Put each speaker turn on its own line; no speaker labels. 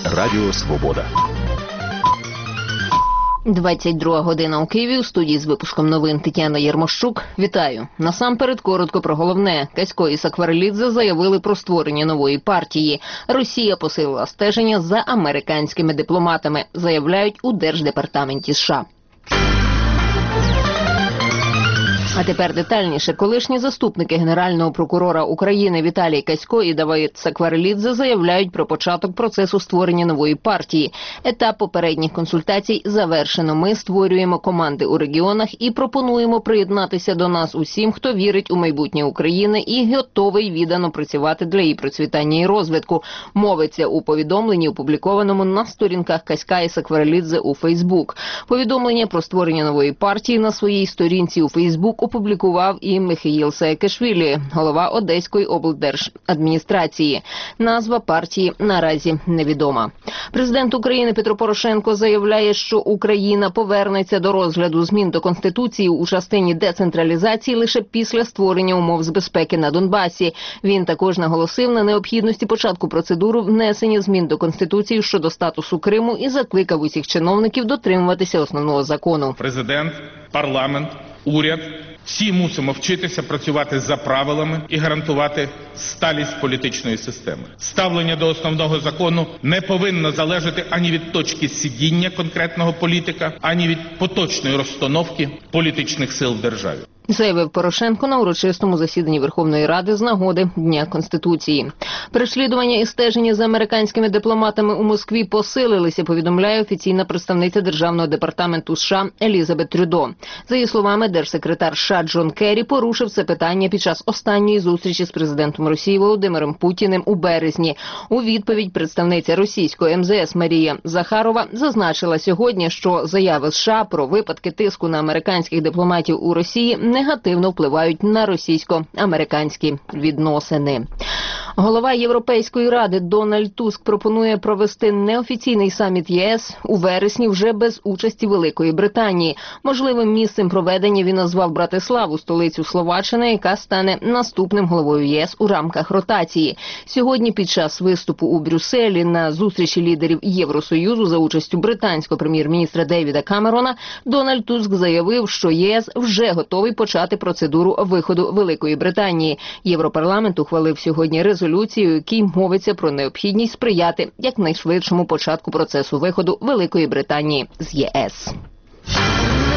Радіо Свобода.
22 година у Києві. У студії з випуском новин Тетяна Єрмощук. Вітаю. Насамперед коротко про головне. Касько і Сакварелідзе заявили про створення нової партії. Росія посилила стеження за американськими дипломатами, заявляють у Держдепартаменті США. А тепер детальніше. Колишні заступники Генерального прокурора України Віталій Касько і Давид Сакварелідзе заявляють про початок процесу створення нової партії. Етап попередніх консультацій завершено. Ми створюємо команди у регіонах і пропонуємо приєднатися до нас усім, хто вірить у майбутнє України і готовий віддано працювати для її процвітання і розвитку. Мовиться у повідомленні, опублікованому на сторінках Каська і Сакварелідзе у Фейсбук. Повідомлення про створення нової партії на своїй сторінці у Фейсбук опублікував і Михаїл Саакашвілі, голова Одеської облдержадміністрації. Назва партії наразі невідома. Президент України Петро Порошенко заявляє, що Україна повернеться до розгляду змін до Конституції у частині децентралізації лише після створення умов з безпеки на Донбасі. Він також наголосив на необхідності початку процедури внесення змін до Конституції щодо статусу Криму і закликав усіх чиновників дотримуватися основного закону.
Президент, парламент, уряд – всі мусимо вчитися працювати за правилами і гарантувати сталість політичної системи. Ставлення до основного закону не повинно залежати ані від точки сидіння конкретного політика, ані від поточної розстановки політичних сил в державі.
Заявив Порошенко на урочистому засіданні Верховної Ради з нагоди Дня Конституції. Переслідування і стеження за американськими дипломатами у Москві посилилися, повідомляє офіційна представниця Державного департаменту США Елізабет Трюдо. За її словами, держсекретар США Джон Керрі порушив це питання під час останньої зустрічі з президентом Росії Володимиром Путіним у березні. У відповідь представниця російської МЗС Марія Захарова зазначила сьогодні, що заяви США про випадки тиску на американських дипломатів у Росії негативно впливають на російсько-американські відносини. Голова Європейської ради Дональд Туск пропонує провести неофіційний саміт ЄС у вересні вже без участі Великої Британії. Можливим місцем проведення він назвав Братиславу, столицю Словаччини, яка стане наступним головою ЄС у рамках ротації. Сьогодні під час виступу у Брюсселі на зустрічі лідерів Євросоюзу за участю британського прем'єр-міністра Девіда Камерона Дональд Туск заявив, що ЄС вже готовий почати процедуру виходу Великої Британії. Європарламент ухвалив сьогодні резолюцію, у якій мовиться про необхідність сприяти якнайшвидшому початку процесу виходу Великої Британії з ЄС.